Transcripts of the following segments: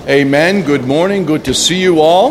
Amen. Good morning. Good to see you all.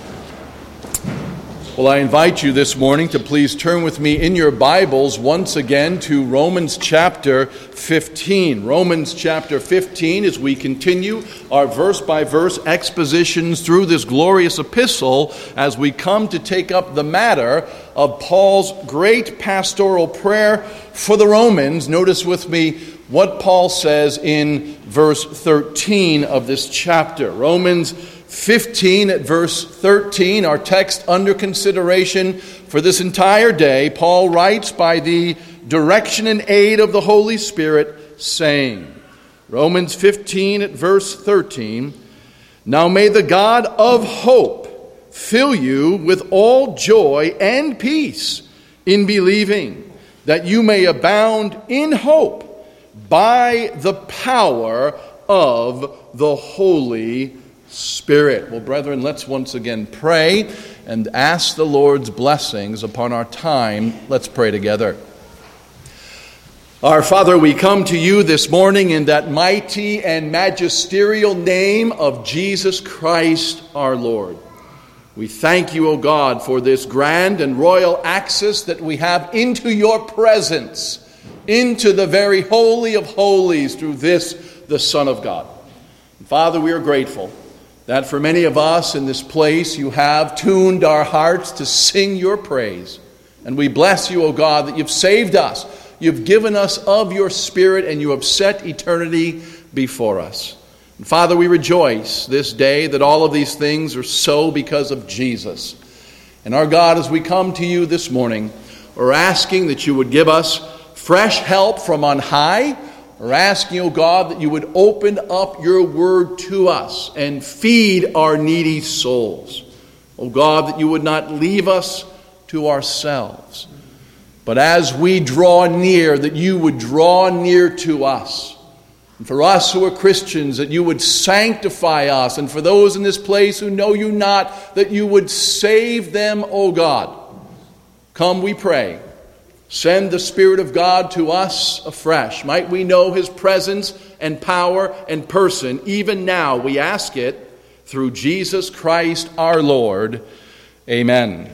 Well, I invite you this morning to please turn with me in your Bibles once again to Romans chapter 15. Romans chapter 15, as we continue our verse-by-verse expositions through this glorious epistle, as we come to take up the matter of Paul's great pastoral prayer for the Romans. Notice with me what Paul says in verse 13 of this chapter. Romans 15 at verse 13, our text under consideration for this entire day. Paul writes by the direction and aid of the Holy Spirit, saying, Romans 15 at verse 13, "Now may the God of hope fill you with all joy and peace in believing, that you may abound in hope by the power of the Holy Spirit." Well, brethren, let's once again pray and ask the Lord's blessings upon our time. Let's pray together. Our Father, we come to you this morning in that mighty and magisterial name of Jesus Christ our Lord. We thank you, O God, for this grand and royal access that we have into your presence, into the very holy of holies through this, the Son of God. And Father, we are grateful that for many of us in this place, you have tuned our hearts to sing your praise. And we bless you, O God, that you've saved us. You've given us of your Spirit, and you have set eternity before us. And Father, we rejoice this day that all of these things are so because of Jesus. And our God, as we come to you this morning, we're asking that you would give us fresh help from on high. We're asking, O God, that you would open up your word to us and feed our needy souls. O God, that you would not leave us to ourselves, but as we draw near, that you would draw near to us. And for us who are Christians, that you would sanctify us. And for those in this place who know you not, that you would save them, O God. Come, we pray. Send the Spirit of God to us afresh. Might we know his presence and power and person. Even now we ask it through Jesus Christ our Lord. Amen.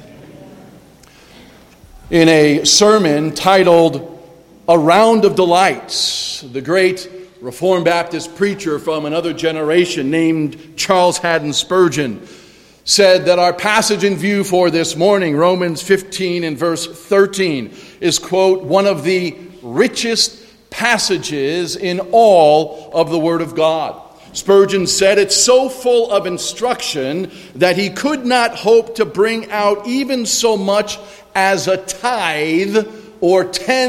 In a sermon titled "A Round of Delights," the great Reformed Baptist preacher from another generation named Charles Haddon Spurgeon said that our passage in view for this morning, Romans 15 and verse 13, is, quote, one of the richest passages in all of the Word of God. Spurgeon said it's so full of instruction that he could not hope to bring out even so much as a tithe or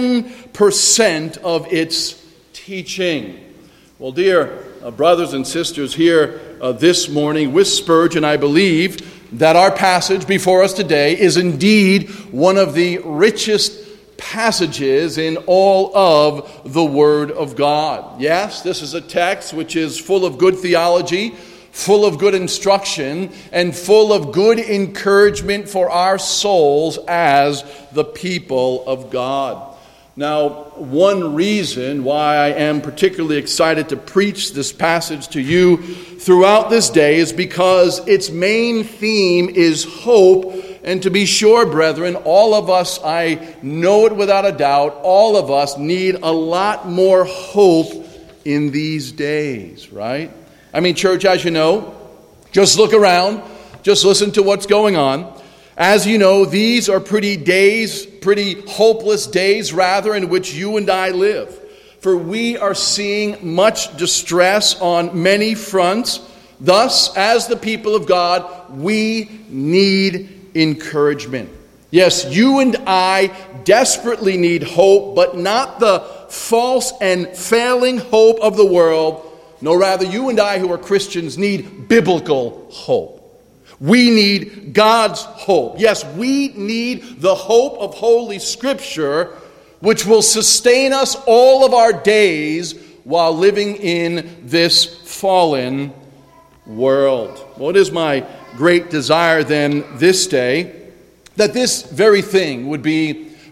10% of its teaching. Well, dear brothers and sisters, here this morning with Spurgeon, I believe that our passage before us today is indeed one of the richest passages in all of the Word of God. Yes, this is a text which is full of good theology, full of good instruction, and full of good encouragement for our souls as the people of God. Now, one reason why I am particularly excited to preach this passage to you throughout this day is because its main theme is hope. And to be sure, brethren, all of us, I know it without a doubt, all of us need a lot more hope in these days, right? I mean, church, as you know, just look around, just listen to what's going on. As you know, these are pretty hopeless days, rather, in which you and I live. For we are seeing much distress on many fronts. Thus, as the people of God, we need encouragement. Yes, you and I desperately need hope, but not the false and failing hope of the world. No, rather, you and I who are Christians need biblical hope. We need God's hope. Yes, we need the hope of Holy Scripture, which will sustain us all of our days while living in this fallen world. Well, it is my great desire then this day that this very thing would be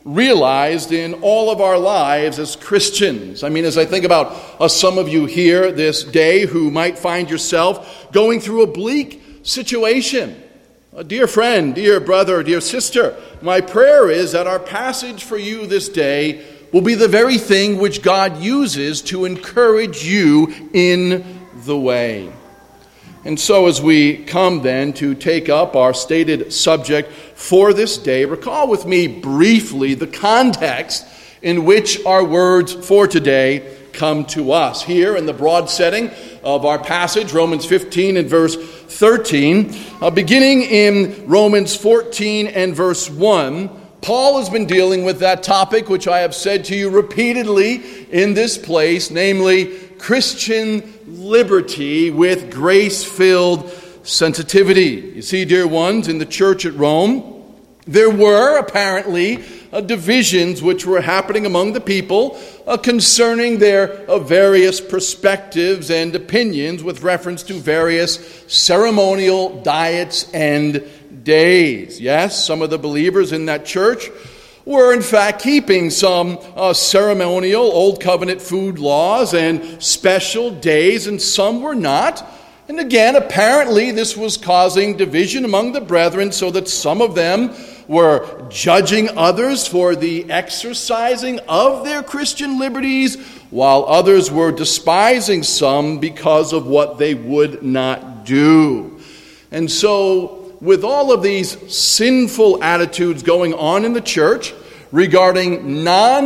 realized in all of our lives as Christians. I mean, as I think about some of you here this day who might find yourself going through a bleak situation. Dear friend, dear brother, dear sister, my prayer is that our passage for you this day will be the very thing which God uses to encourage you in the way. And so as we come then to take up our stated subject for this day, recall with me briefly the context in which our words for today come to us. Here in the broad setting of our passage, Romans 15 and verse 13, beginning in Romans 14 and verse 1, Paul has been dealing with that topic which I have said to you repeatedly in this place, namely Christian liberty with grace-filled sensitivity. You see, dear ones, in the church at Rome, there were apparently divisions which were happening among the people concerning their various perspectives and opinions with reference to various ceremonial diets and days. Yes, some of the believers in that church were in fact keeping some ceremonial Old Covenant food laws and special days, and some were not. And again, apparently this was causing division among the brethren, so that some of them were judging others for the exercising of their Christian liberties, while others were despising some because of what they would not do. And so, with all of these sinful attitudes going on in the church regarding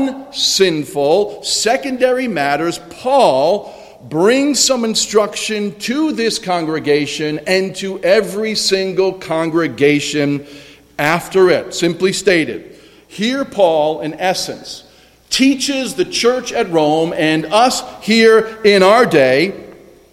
non-sinful secondary matters, Paul brings some instruction to this congregation and to every single congregation after it. Simply stated, here Paul, in essence, teaches the church at Rome and us here in our day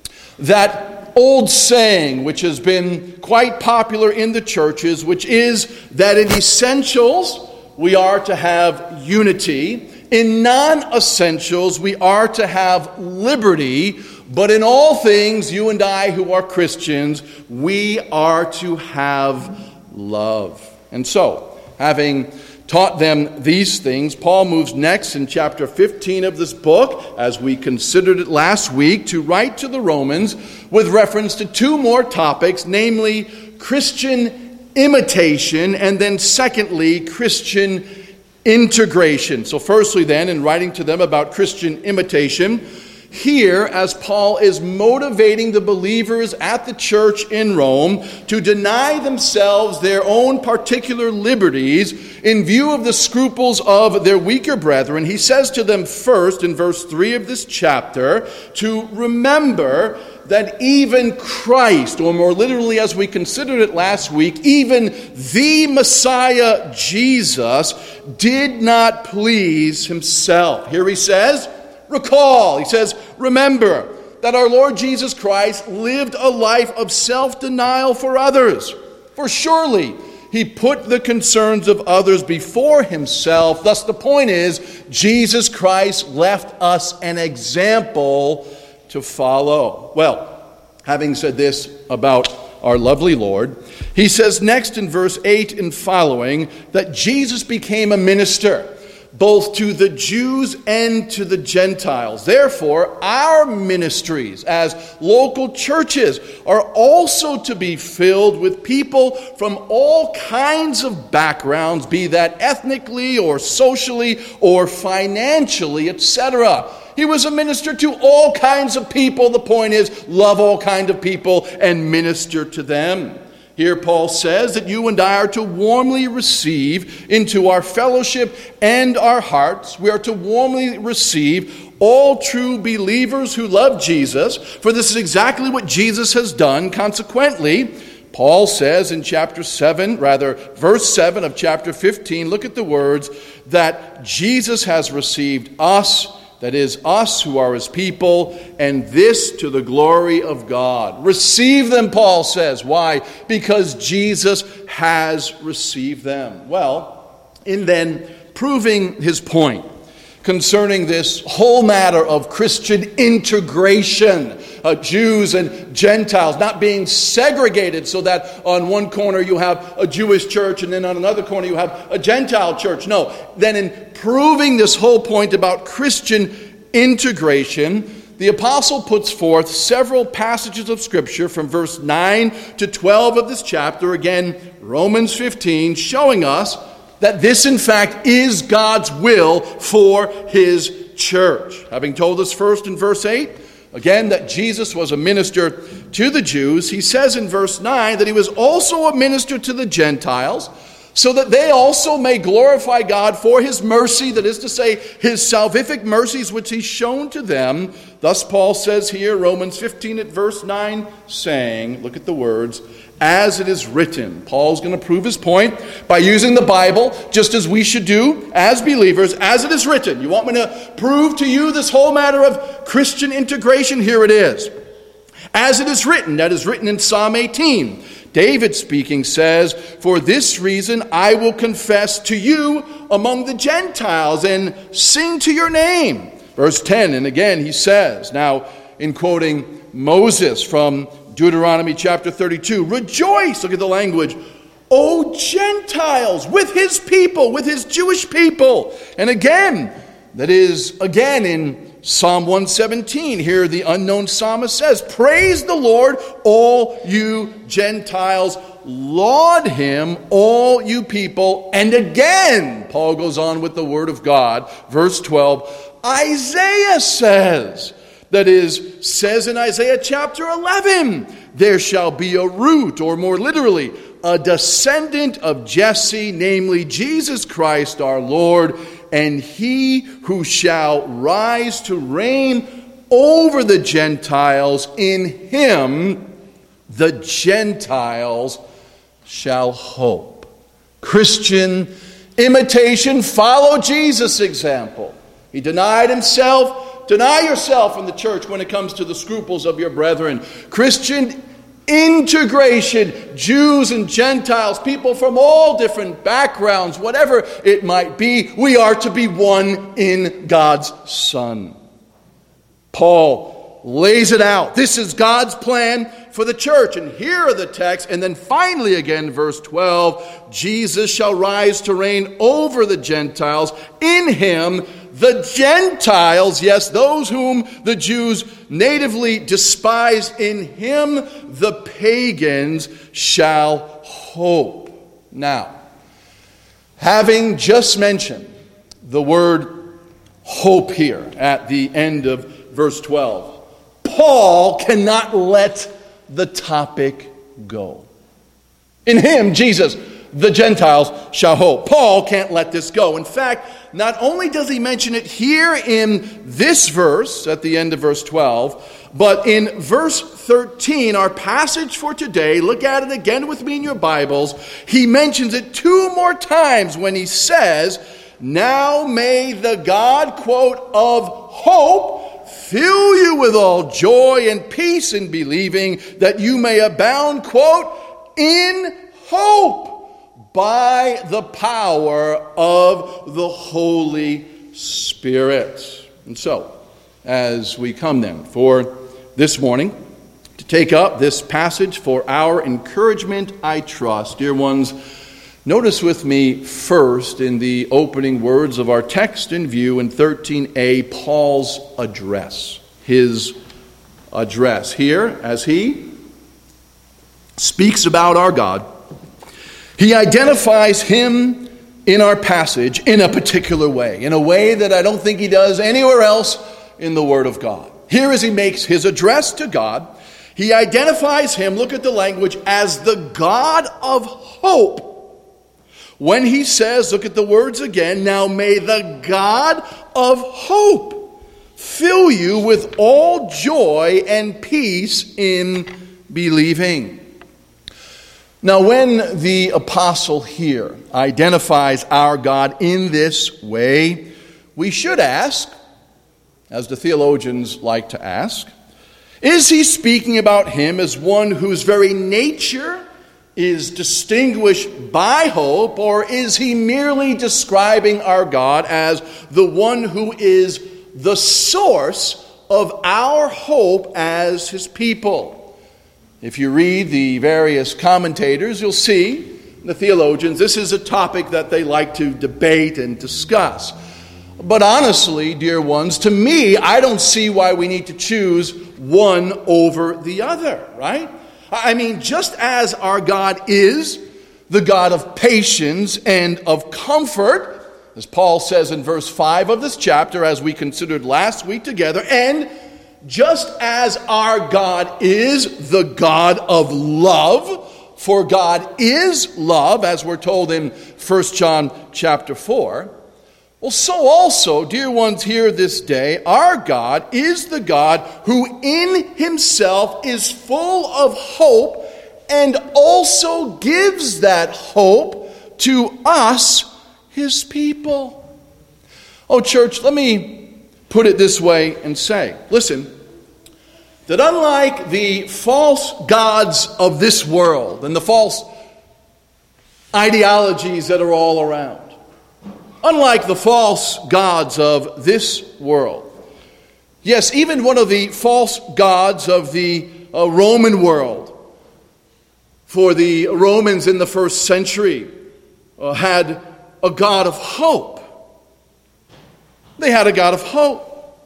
that old saying which has been quite popular in the churches, which is that in essentials we are to have unity, in non-essentials we are to have liberty, but in all things, you and I who are Christians, we are to have love. And so, having taught them these things, Paul moves next in chapter 15 of this book, as we considered it last week, to write to the Romans with reference to two more topics, namely Christian imitation and then secondly, Christian integration. So firstly then, in writing to them about Christian imitation, here, as Paul is motivating the believers at the church in Rome to deny themselves their own particular liberties in view of the scruples of their weaker brethren, he says to them first in verse 3 of this chapter to remember that even Christ, or more literally as we considered it last week, even the Messiah Jesus did not please himself. Here he says, recall, he says, remember that our Lord Jesus Christ lived a life of self-denial for others. For surely he put the concerns of others before himself. Thus the point is, Jesus Christ left us an example to follow. Well, having said this about our lovely Lord, he says next in verse 8 and following that Jesus became a minister both to the Jews and to the Gentiles. Therefore, our ministries as local churches are also to be filled with people from all kinds of backgrounds, be that ethnically or socially or financially, etc. He was a minister to all kinds of people. The point is, love all kinds of people and minister to them. Here Paul says that you and I are to warmly receive into our fellowship and our hearts. We are to warmly receive all true believers who love Jesus, for this is exactly what Jesus has done. Consequently, Paul says in verse 7 of chapter 15, look at the words, that Jesus has received us, that is, us who are his people, and this to the glory of God. Receive them, Paul says. Why? Because Jesus has received them. Well, in then proving his point, concerning this whole matter of Christian integration, Jews and Gentiles not being segregated so that on one corner you have a Jewish church and then on another corner you have a Gentile church. No, then in proving this whole point about Christian integration, the apostle puts forth several passages of Scripture from verse 9 to 12 of this chapter, again, Romans 15, showing us that this, in fact, is God's will for his church. Having told us first in verse 8, again, that Jesus was a minister to the Jews, he says in verse 9 that he was also a minister to the Gentiles, so that they also may glorify God for his mercy, that is to say, his salvific mercies which he's shown to them. Thus Paul says here, Romans 15 at verse 9, saying, look at the words, as it is written. Paul's going to prove his point by using the Bible, just as we should do as believers, as it is written. You want me to prove to you this whole matter of Christian integration? Here it is. As it is written, that is written in Psalm 18. David speaking says, for this reason I will confess to you among the Gentiles and sing to your name. Verse 10, and again he says, now in quoting Moses from Deuteronomy chapter 32, rejoice, look at the language, O Gentiles, with his people, with his Jewish people. And again, that is again in Psalm 117, here the unknown psalmist says, praise the Lord, all you Gentiles, laud him, all you people. And again, Paul goes on with the word of God, verse 12, Isaiah says, that is, says in Isaiah chapter 11, there shall be a root, or more literally, a descendant of Jesse, namely Jesus Christ our Lord, and he who shall rise to reign over the Gentiles, in him the Gentiles shall hope. Christian imitation, follow Jesus' example. He denied himself. Deny yourself in the church when it comes to the scruples of your brethren. Christian integration, Jews and Gentiles, people from all different backgrounds, whatever it might be, we are to be one in God's Son. Paul lays it out. This is God's plan for the church. And here are the texts. And then finally again, verse 12, Jesus shall rise to reign over the Gentiles. In him, the Gentiles, yes, those whom the Jews natively despise, in him the pagans shall hope. Now, having just mentioned the word hope here at the end of verse 12, Paul cannot let the topic go. In him, Jesus, the Gentiles shall hope. Paul can't let this go. In fact, not only does he mention it here in this verse, at the end of verse 12, but in verse 13, our passage for today, look at it again with me in your Bibles, he mentions it 2 more times when he says, now may the God, quote, of hope fill you with all joy and peace in believing, that you may abound, quote, in hope, by the power of the Holy Spirit. And so, as we come then for this morning to take up this passage for our encouragement, I trust, dear ones, notice with me first in the opening words of our text in view in 13a, Paul's address. His address here as he speaks about our God. He identifies him in our passage in a particular way, in a way that I don't think he does anywhere else in the Word of God. Here as he makes his address to God, he identifies him, look at the language, as the God of hope. When he says, look at the words again, now may the God of hope fill you with all joy and peace in believing. Now, when the apostle here identifies our God in this way, we should ask, as the theologians like to ask, is he speaking about him as one whose very nature is distinguished by hope, or is he merely describing our God as the one who is the source of our hope as his people? If you read the various commentators, you'll see, the theologians, this is a topic that they like to debate and discuss. But honestly, dear ones, to me, I don't see why we need to choose one over the other, right? I mean, just as our God is the God of patience and of comfort, as Paul says in verse 5 of this chapter, as we considered last week together, and just as our God is the God of love, for God is love, as we're told in 1 John chapter 4, well, so also, dear ones here this day, our God is the God who in himself is full of hope and also gives that hope to us, his people. Oh, church, let me put it this way and say, listen, that unlike the false gods of this world and the false ideologies that are all around, unlike the false gods of this world, yes, even one of the false gods of the Roman world, for the Romans in the first century had a God of hope. They had a God of hope.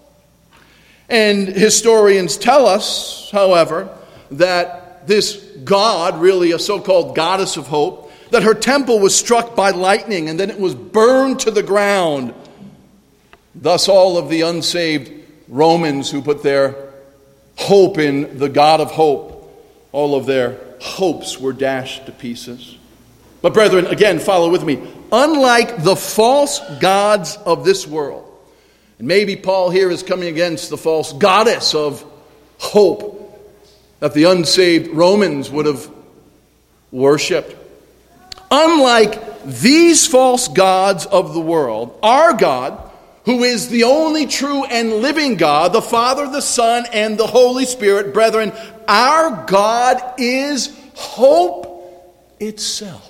And historians tell us, however, that this God, really a so-called goddess of hope, that her temple was struck by lightning and then it was burned to the ground. Thus all of the unsaved Romans who put their hope in the God of hope, all of their hopes were dashed to pieces. But brethren, again, follow with me. Unlike the false gods of this world, and maybe Paul here is coming against the false goddess of hope that the unsaved Romans would have worshipped. Unlike these false gods of the world, our God, who is the only true and living God, the Father, the Son, and the Holy Spirit, brethren, our God is hope itself.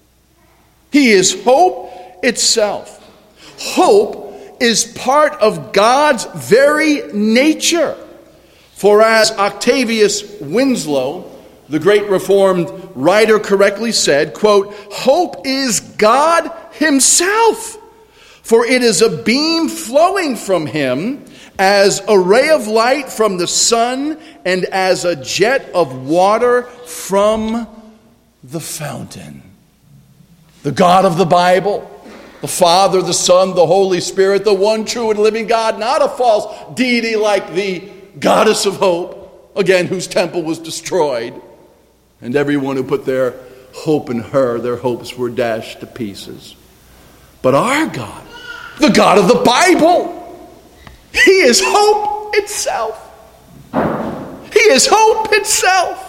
He is hope itself. Hope is part of God's very nature. For as Octavius Winslow, the great Reformed writer, correctly said, quote, "Hope is God himself, for it is a beam flowing from him as a ray of light from the sun and as a jet of water from the fountain." The God of the Bible, the Father, the Son, the Holy Spirit, the one true and living God, not a false deity like the goddess of hope, again, whose temple was destroyed. And everyone who put their hope in her, their hopes were dashed to pieces. But our God, the God of the Bible, he is hope itself. He is hope itself.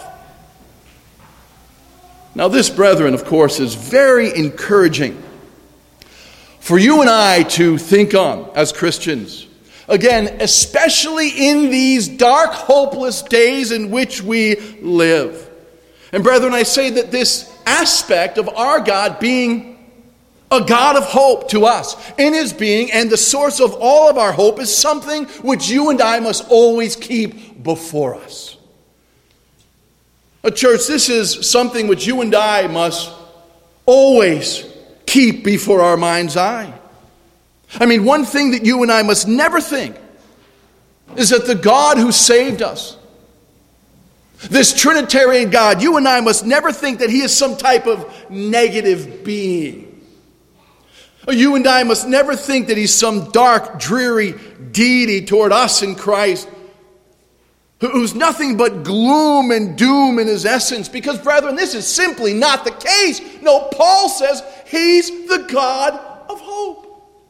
Now this, brethren, of course, is very encouraging for you and I to think on as Christians. Again, especially in these dark, hopeless days in which we live. And brethren, I say that this aspect of our God being a God of hope to us in his being and the source of all of our hope is something which you and I must always keep before us. Church, this is something which you and I must always keep before our mind's eye. I mean, one thing that you and I must never think is that the God who saved us, this Trinitarian God, you and I must never think that he is some type of negative being. You and I must never think that he's some dark, dreary deity toward us in Christ, who's nothing but gloom and doom in his essence. Because, brethren, this is simply not the case. No, Paul says he's the God of hope.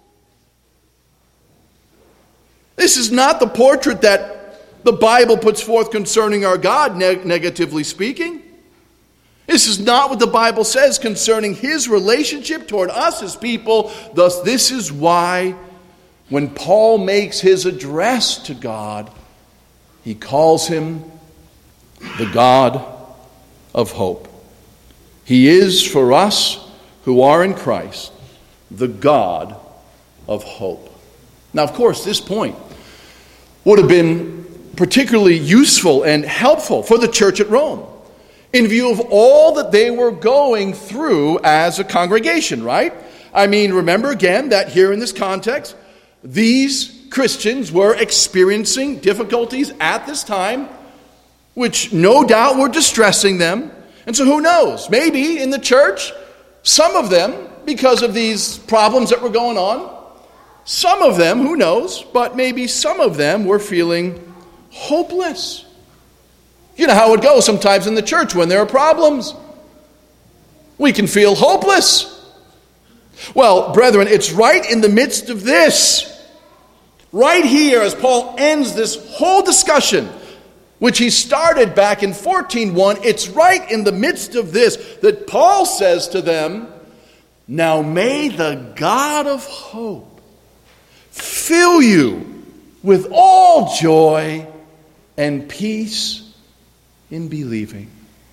This is not the portrait that the Bible puts forth concerning our God, negatively speaking. This is not what the Bible says concerning his relationship toward us as people. Thus, this is why when Paul makes his address to God, he calls him the God of hope. He is for us who are in Christ the God of hope. Now, of course, this point would have been particularly useful and helpful for the church at Rome in view of all that they were going through as a congregation, right? I mean, remember again that here in this context, these Christians were experiencing difficulties at this time, which no doubt were distressing them. And so who knows? Maybe in the church, some of them, because of these problems that were going on, some of them, who knows, but maybe some of them were feeling hopeless. You know how it goes sometimes in the church when there are problems. We can feel hopeless. Well, brethren, it's right in the midst of this, right here, as Paul ends this whole discussion, which he started back in 14:1, it's right in the midst of this that Paul says to them, "Now may the God of hope fill you with all joy and peace in believing."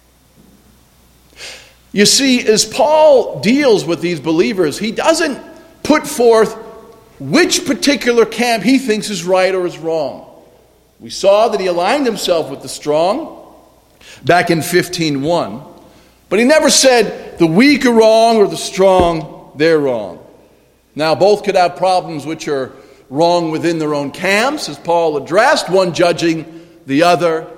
You see, as Paul deals with these believers, he doesn't put forth which particular camp he thinks is right or is wrong. We saw that he aligned himself with the strong back in 15:1, but he never said the weak are wrong or the strong, they're wrong. Now, both could have problems which are wrong within their own camps, as Paul addressed, one judging the other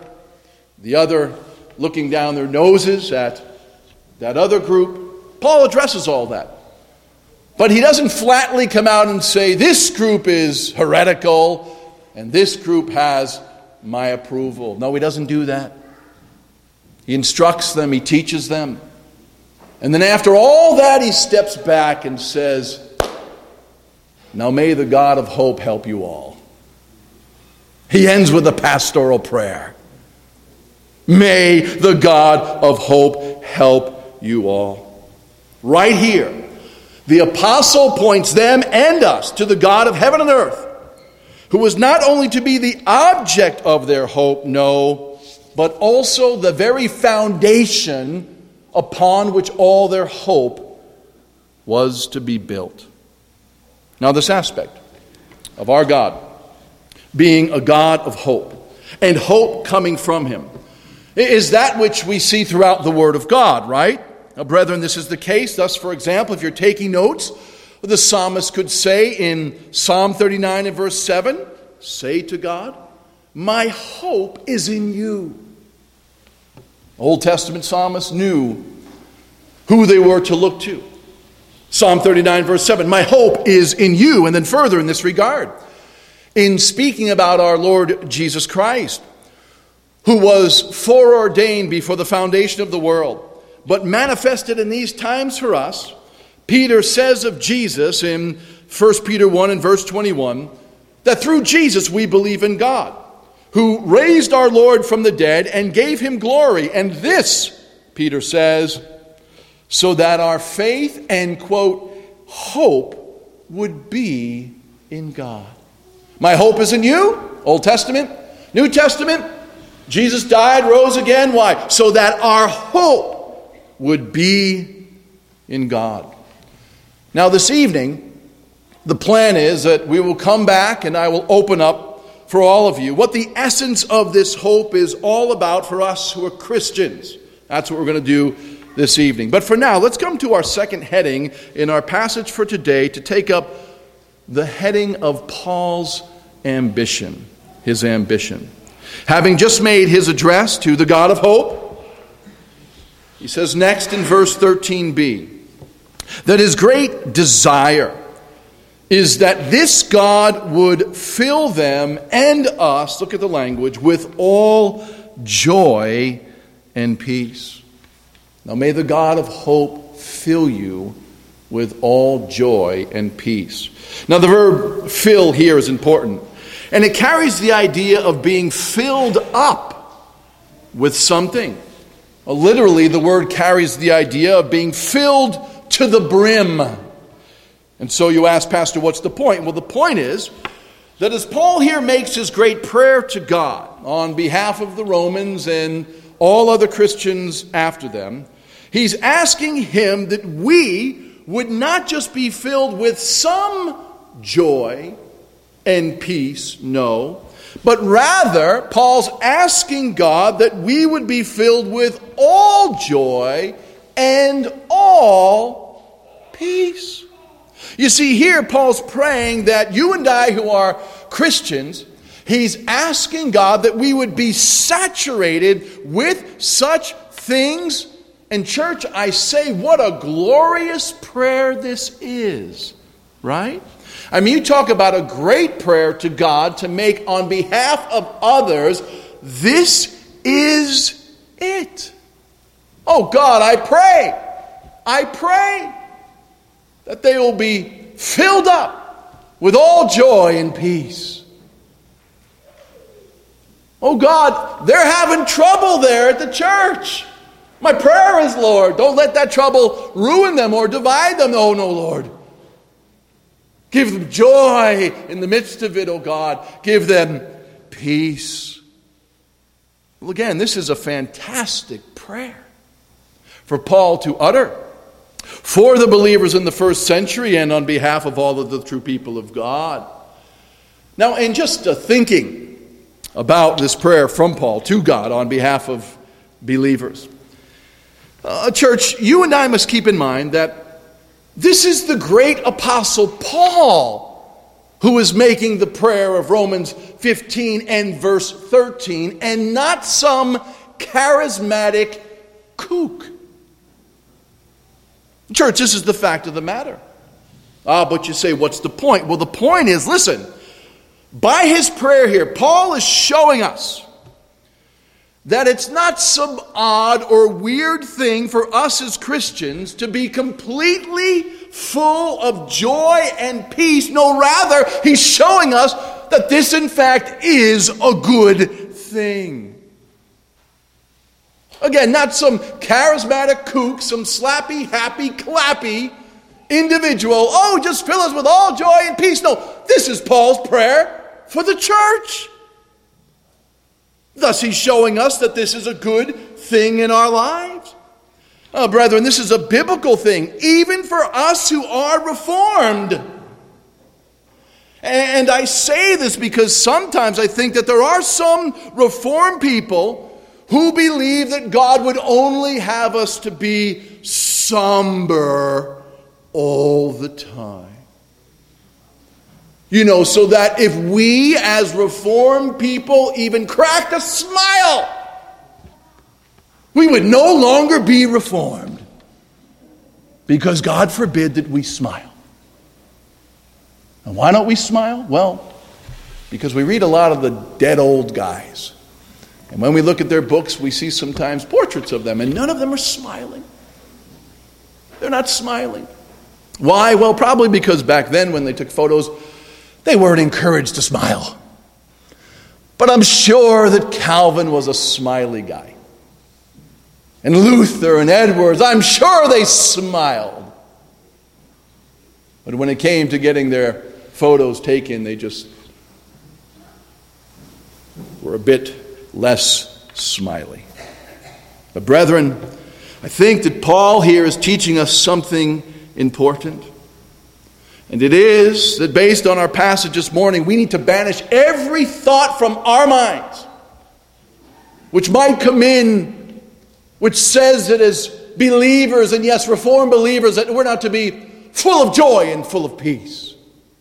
looking down their noses at that other group. Paul addresses all that. But he doesn't flatly come out and say, this group is heretical and this group has my approval. No, he doesn't do that. He instructs them, he teaches them. And then after all that, he steps back and says, now may the God of hope help you all. He ends with a pastoral prayer. May the God of hope help you all. Right here, the apostle points them and us to the God of heaven and earth, who was not only to be the object of their hope, no, but also the very foundation upon which all their hope was to be built. Now, this aspect of our God being a God of hope, and hope coming from him, is that which we see throughout the Word of God, right? Now, brethren, this is the case. Thus, for example, if you're taking notes, the psalmist could say in Psalm 39 and verse 7, say to God, my hope is in you. Old Testament psalmists knew who they were to look to. Psalm 39 verse 7, my hope is in you. And then further in this regard, in speaking about our Lord Jesus Christ, who was foreordained before the foundation of the world, but manifested in these times for us, Peter says of Jesus in 1 Peter 1 and verse 21, that through Jesus we believe in God, who raised our Lord from the dead and gave him glory. And this, Peter says, so that our faith and, quote, hope would be in God. My hope is in you, Old Testament, New Testament. Jesus died, rose again. Why? So that our hope would be in God. Now this evening, the plan is that we will come back and I will open up for all of you what the essence of this hope is all about for us who are Christians. That's what we're going to do this evening. But for now, let's come to our second heading in our passage for today to take up the heading of Paul's ambition, his ambition. Having just made his address to the God of hope, he says next in verse 13b, that his great desire is that this God would fill them and us, look at the language, with all joy and peace. Now may the God of hope fill you with all joy and peace. Now the verb fill here is important. And it carries the idea of being filled up with something. Well, literally, the word carries the idea of being filled to the brim. And so you ask, Pastor, what's the point? Well, the point is that as Paul here makes his great prayer to God on behalf of the Romans and all other Christians after them, He's asking him that we would not just be filled with some joy and peace, no, but rather, Paul's asking God that we would be filled with all joy and all peace. You see, here Paul's praying that you and I who are Christians, he's asking God that we would be saturated with such things. And church, I say, what a glorious prayer this is, right? I mean, you talk about a great prayer to God to make on behalf of others. This is it. Oh God, I pray that they will be filled up with all joy and peace. Oh God, they're having trouble there at the church. My prayer is, Lord, don't let that trouble ruin them or divide them. Oh no, Lord. Give them joy in the midst of it, oh God. Give them peace. Well, again, this is a fantastic prayer for Paul to utter for the believers in the first century and on behalf of all of the true people of God. Now, in just thinking about this prayer from Paul to God on behalf of believers, church, you and I must keep in mind that this is the great apostle Paul who is making the prayer of Romans 15 and verse 13, and not some charismatic kook. Church, this is the fact of the matter. But you say, what's the point? Well, the point is, listen, by his prayer here, Paul is showing us that it's not some odd or weird thing for us as Christians to be completely full of joy and peace. No, rather, he's showing us that this, in fact, is a good thing. Again, not some charismatic kook, some slappy, happy, clappy individual. Oh, just fill us with all joy and peace. No, this is Paul's prayer for the church. Thus, he's showing us that this is a good thing in our lives. Brethren, this is a biblical thing, even for us who are Reformed. And I say this because sometimes I think that there are some Reformed people who believe that God would only have us to be somber all the time. You know, so that if we as Reformed people even cracked a smile, we would no longer be Reformed. Because God forbid that we smile. And why don't we smile? Well, because we read a lot of the dead old guys. And when we look at their books, we see sometimes portraits of them, and none of them are smiling. They're not smiling. Why? Well, probably because back then when they took photos, they weren't encouraged to smile. But I'm sure that Calvin was a smiley guy. And Luther and Edwards, I'm sure they smiled. But when it came to getting their photos taken, they just were a bit less smiley. But brethren, I think that Paul here is teaching us something important. And it is that based on our passage this morning, we need to banish every thought from our minds which might come in, which says that as believers, and yes, Reformed believers, that we're not to be full of joy and full of peace.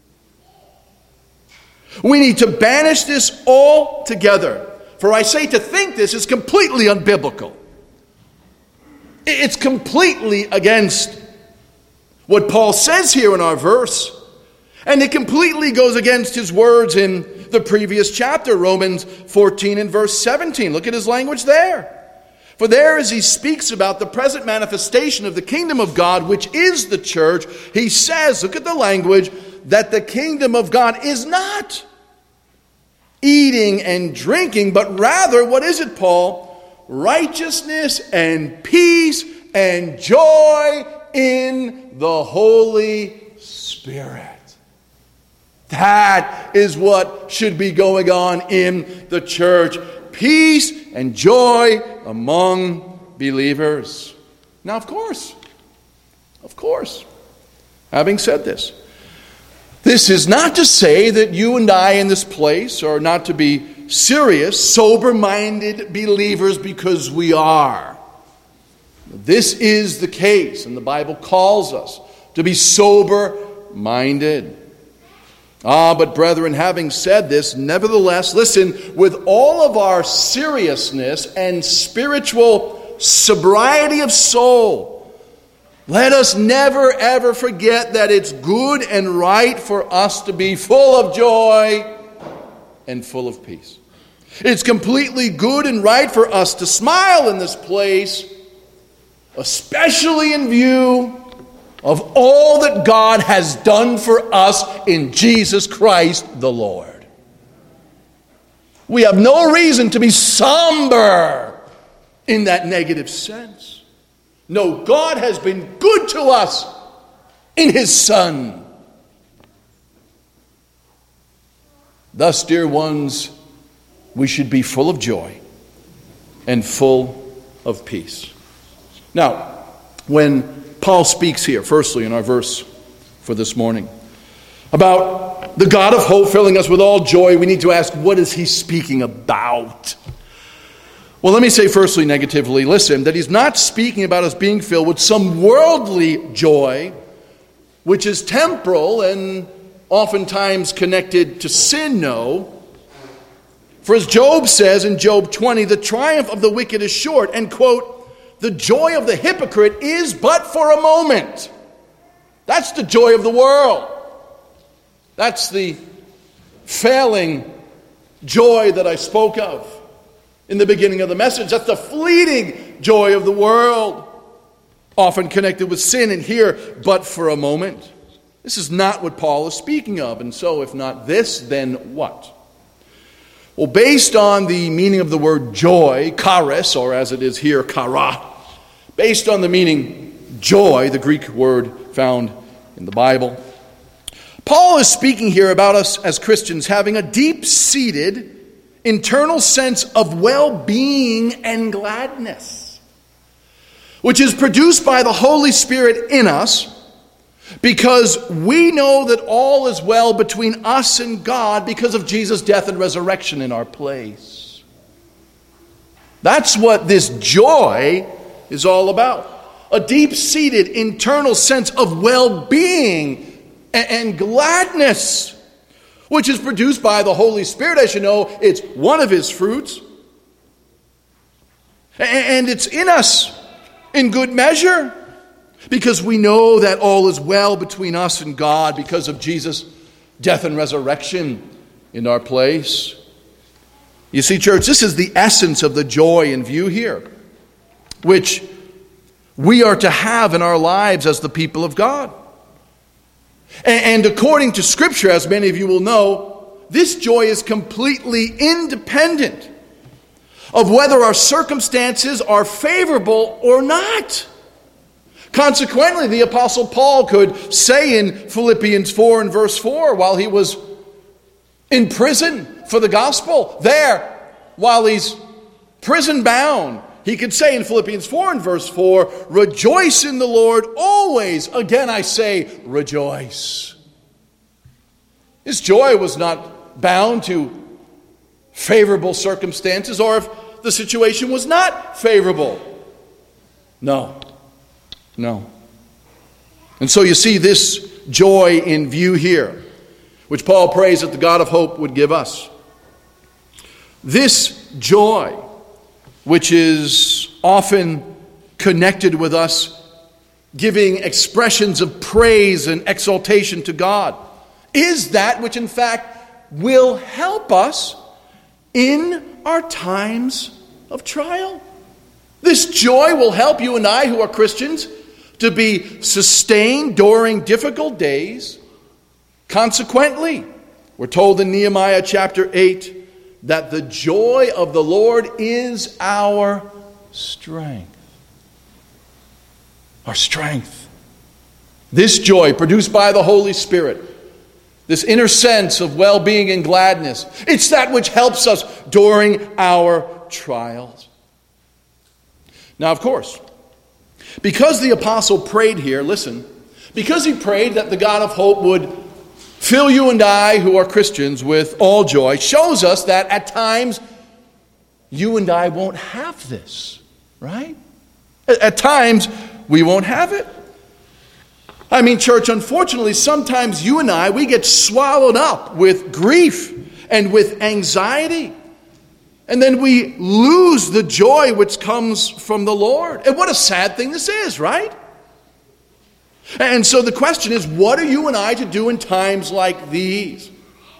We need to banish this all together. For I say to think this is completely unbiblical. It's completely against what Paul says here in our verse. And it completely goes against his words in the previous chapter, Romans 14 and verse 17. Look at his language there. For there, as he speaks about the present manifestation of the kingdom of God, which is the church, he says, look at the language, that the kingdom of God is not eating and drinking, but rather, what is it, Paul? Righteousness and peace and joy in the Holy Spirit. That is what should be going on in the church. Peace and joy among believers. Now, of course, having said this is not to say that you and I in this place are not to be serious, sober-minded believers, because we are. This is the case, and the Bible calls us to be sober-minded. But brethren, having said this, nevertheless, listen, with all of our seriousness and spiritual sobriety of soul, let us never ever forget that it's good and right for us to be full of joy and full of peace. It's completely good and right for us to smile in this place, especially in view of all that God has done for us in Jesus Christ the Lord. We have no reason to be somber in that negative sense. No, God has been good to us in His Son. Thus, dear ones, we should be full of joy and full of peace. Now, when Paul speaks here, firstly in our verse for this morning, about the God of hope filling us with all joy, we need to ask, what is he speaking about? Well, let me say firstly, negatively, listen, that he's not speaking about us being filled with some worldly joy, which is temporal and oftentimes connected to sin, no. For as Job says in Job 20, the triumph of the wicked is short, and, quote, the joy of the hypocrite is but for a moment. That's the joy of the world. That's the failing joy that I spoke of in the beginning of the message. That's the fleeting joy of the world, often connected with sin, and here, but for a moment. This is not what Paul is speaking of, and so if not this, then what? Well, based on the meaning of the word joy, charis, or as it is here, chara, based on the meaning joy, the Greek word found in the Bible, Paul is speaking here about us as Christians having a deep-seated internal sense of well-being and gladness, which is produced by the Holy Spirit in us, because we know that all is well between us and God because of Jesus' death and resurrection in our place. That's what this joy is all about. A deep-seated internal sense of well-being and gladness, which is produced by the Holy Spirit. As you know, it's one of His fruits. And it's in us in good measure, because we know that all is well between us and God because of Jesus' death and resurrection in our place. You see, church, this is the essence of the joy in view here, which we are to have in our lives as the people of God. And according to Scripture, as many of you will know, this joy is completely independent of whether our circumstances are favorable or not. Consequently, the Apostle Paul could say in Philippians 4 and verse 4, while he was in prison for the gospel, there, while he's prison bound, he could say in Philippians 4 and verse 4, rejoice in the Lord always. Again, I say, rejoice. His joy was not bound to favorable circumstances, or if the situation was not favorable. No. And so you see this joy in view here, which Paul prays that the God of hope would give us. This joy, which is often connected with us giving expressions of praise and exaltation to God, is that which in fact will help us in our times of trial. This joy will help you and I, who are Christians, to be sustained during difficult days. Consequently, we're told in Nehemiah chapter 8 that the joy of the Lord is our strength. Our strength. This joy produced by the Holy Spirit, this inner sense of well-being and gladness, it's that which helps us during our trials. Now, of course, Because the apostle prayed here, listen, because he prayed that the God of hope would fill you and I, who are Christians, with all joy, shows us that at times you and I won't have this, right? At times we won't have it. I mean, church, unfortunately, sometimes you and I, we get swallowed up with grief and with anxiety. And then we lose the joy which comes from the Lord. And what a sad thing this is, right? And so the question is, what are you and I to do in times like these?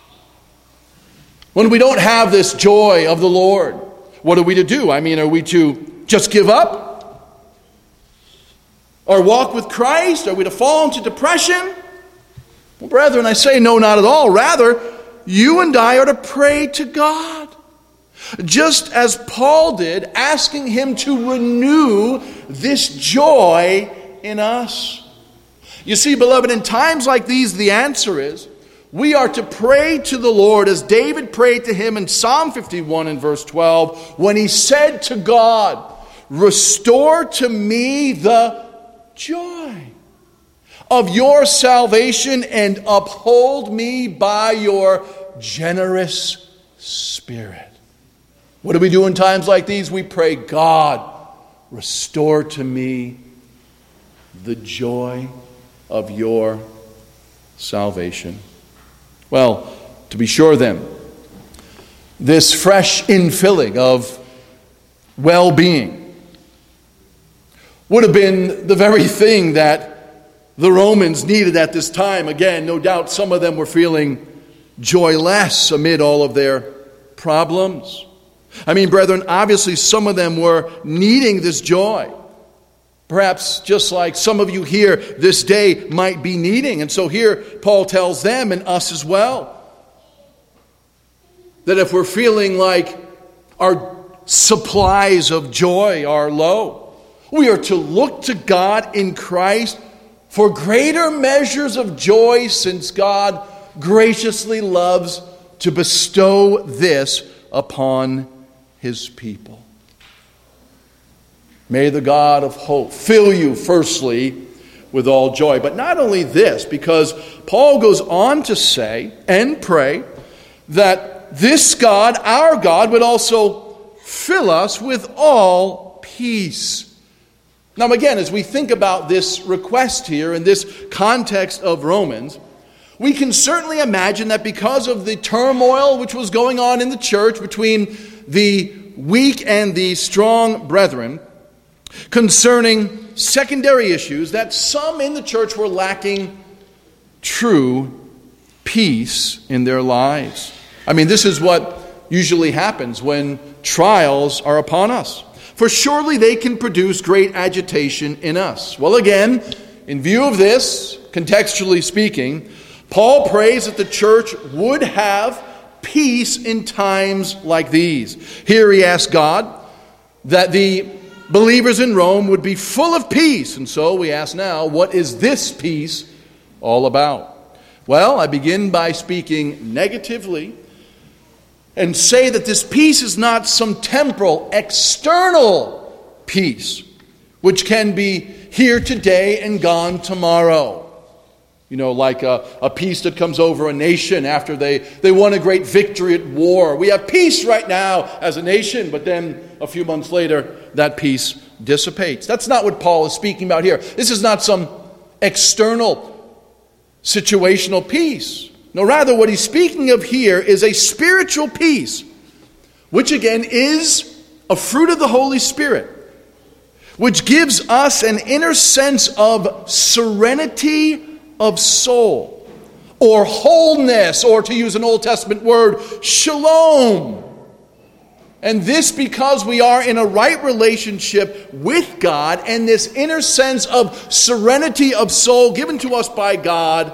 When we don't have this joy of the Lord, what are we to do? I mean, are we to just give up? Or walk with Christ? Are we to fall into depression? Well, brethren, I say no, not at all. Rather, you and I are to pray to God. Just as Paul did, asking him to renew this joy in us. You see, beloved, in times like these, the answer is we are to pray to the Lord as David prayed to him in Psalm 51 and verse 12 when he said to God, "Restore to me the joy of your salvation and uphold me by your generous spirit." What do we do in times like these? We pray, God, restore to me the joy of your salvation. Well, to be sure then, this fresh infilling of well-being would have been the very thing that the Romans needed at this time. Again, no doubt some of them were feeling joyless amid all of their problems. I mean, brethren, obviously some of them were needing this joy. Perhaps just like some of you here this day might be needing. And so here Paul tells them and us as well that if we're feeling like our supplies of joy are low, we are to look to God in Christ for greater measures of joy, since God graciously loves to bestow this upon His people. May the God of hope fill you firstly with all joy. But not only this, because Paul goes on to say and pray that this God, our God, would also fill us with all peace. Now again, as we think about this request here in this context of Romans, we can certainly imagine that because of the turmoil which was going on in the church between the weak and the strong brethren, concerning secondary issues, that some in the church were lacking true peace in their lives. I mean, this is what usually happens when trials are upon us. For surely they can produce great agitation in us. Well, again, in view of this, contextually speaking, Paul prays that the church would have peace in times like these. Here he asks God that the believers in Rome would be full of peace. And so we ask now, what is this peace all about? Well, I begin by speaking negatively and say that this peace is not some temporal, external peace, which can be here today and gone tomorrow. You know, like a peace that comes over a nation after they won a great victory at war. We have peace right now as a nation, but then a few months later, that peace dissipates. That's not what Paul is speaking about here. This is not some external situational peace. No, rather what he's speaking of here is a spiritual peace, which again is a fruit of the Holy Spirit, which gives us an inner sense of serenity of soul, or wholeness, or to use an Old Testament word, shalom. And this because we are in a right relationship with God, and this inner sense of serenity of soul given to us by God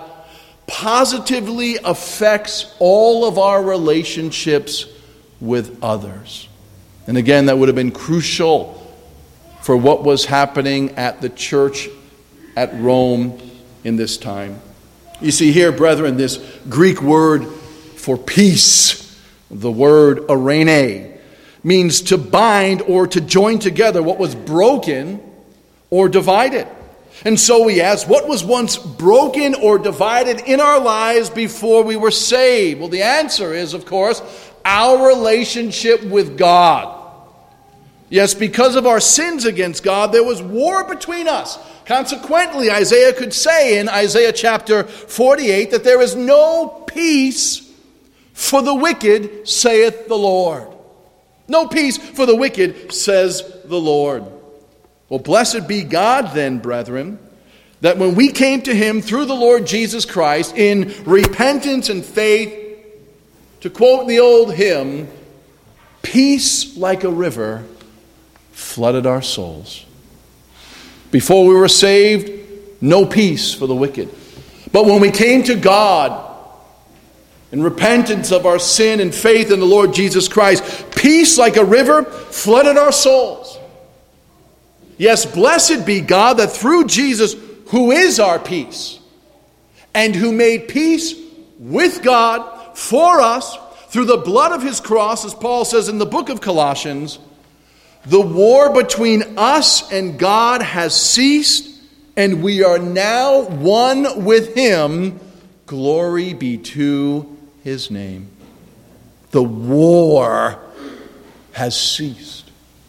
positively affects all of our relationships with others. And again, that would have been crucial for what was happening at the church at Rome in this time. You see here, brethren, this Greek word for peace, the word eirene, means to bind or to join together what was broken or divided. And so we ask, what was once broken or divided in our lives before we were saved? Well, the answer is, of course, our relationship with God. Yes, because of our sins against God, there was war between us. Consequently, Isaiah could say in Isaiah chapter 48 that there is no peace for the wicked, saith the Lord. No peace for the wicked, says the Lord. Well, blessed be God then, brethren, that when we came to him through the Lord Jesus Christ in repentance and faith, to quote the old hymn, peace like a river flooded our souls. Before we were saved, no peace for the wicked. But when we came to God in repentance of our sin and faith in the Lord Jesus Christ, peace like a river flooded our souls. Yes, blessed be God that through Jesus, who is our peace, and who made peace with God for us through the blood of his cross, as Paul says in the book of Colossians, the war between us and God has ceased, and we are now one with him. Glory be to his name. The war has ceased.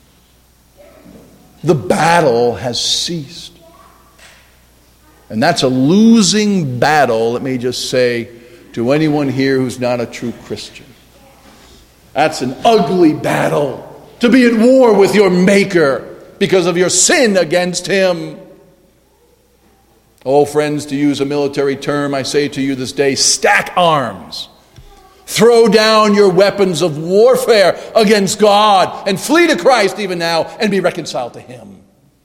The battle has ceased. And that's a losing battle, let me just say to anyone here who's not a true Christian. That's an ugly battle, to be at war with your Maker because of your sin against him. Oh, friends, to use a military term, I say to you this day, stack arms. Throw down your weapons of warfare against God and flee to Christ even now and be reconciled to him.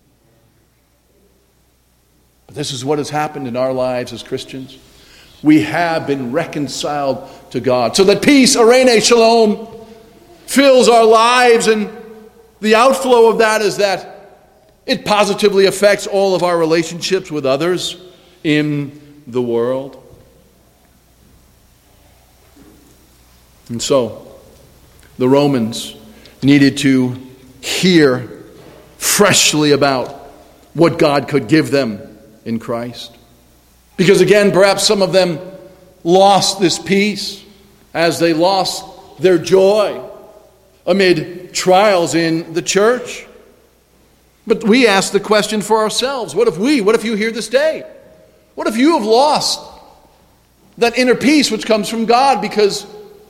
But this is what has happened in our lives as Christians. We have been reconciled to God so that peace, eirene, shalom, fills our lives, and the outflow of that is that it positively affects all of our relationships with others in the world. And so, the Romans needed to hear freshly about what God could give them in Christ. Because again, perhaps some of them lost this peace as they lost their joy amid trials in the church. But we ask the question for ourselves, what if you here this day? What if you have lost that inner peace which comes from God because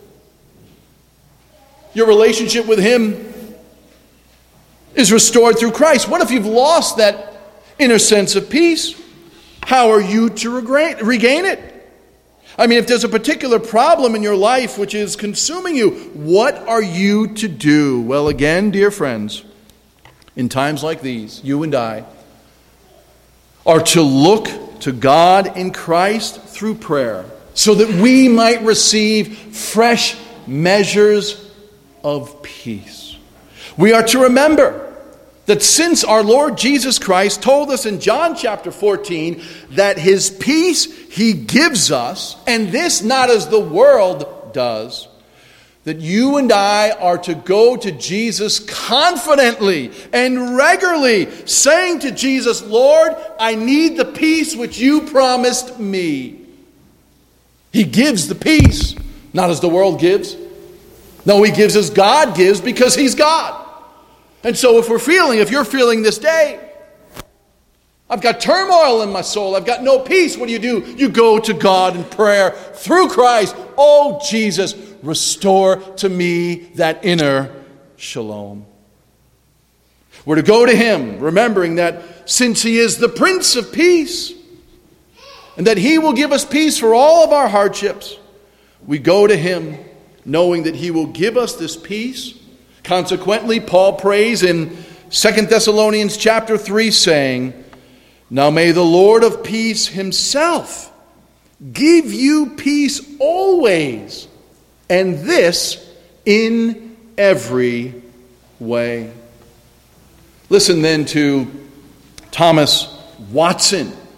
your relationship with him is restored through Christ? What if you've lost that inner sense of peace? How are you to regain it? I mean, if there's a particular problem in your life which is consuming you, what are you to do? Well, again, dear friends, in times like these, you and I are to look to God in Christ through prayer so that we might receive fresh measures of peace. We are to remember that since our Lord Jesus Christ told us in John chapter 14 that his peace he gives us, and this not as the world does, that you and I are to go to Jesus confidently and regularly, saying to Jesus, Lord, I need the peace which you promised me. He gives the peace, not as the world gives. No, he gives as God gives because he's God. And so if you're feeling this day, I've got turmoil in my soul, I've got no peace, what do? You go to God in prayer through Christ. Oh, Jesus, restore to me that inner shalom. We're to go to him, remembering that since he is the Prince of Peace, and that he will give us peace for all of our hardships, we go to him knowing that he will give us this peace. Consequently, Paul prays in 2 Thessalonians chapter 3, saying, now may the Lord of peace himself give you peace always, and this in every way. Listen then to Thomas Watson,